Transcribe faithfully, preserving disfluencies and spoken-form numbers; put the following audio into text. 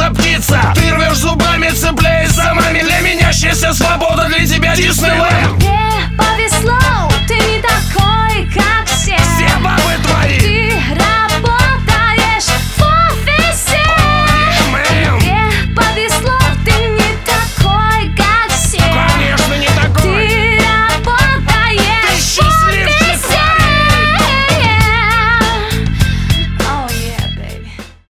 будто птица. Ты рвешь зубами, цепляясь за маме. Для меня счастье, свобода, для тебя Диснейленд.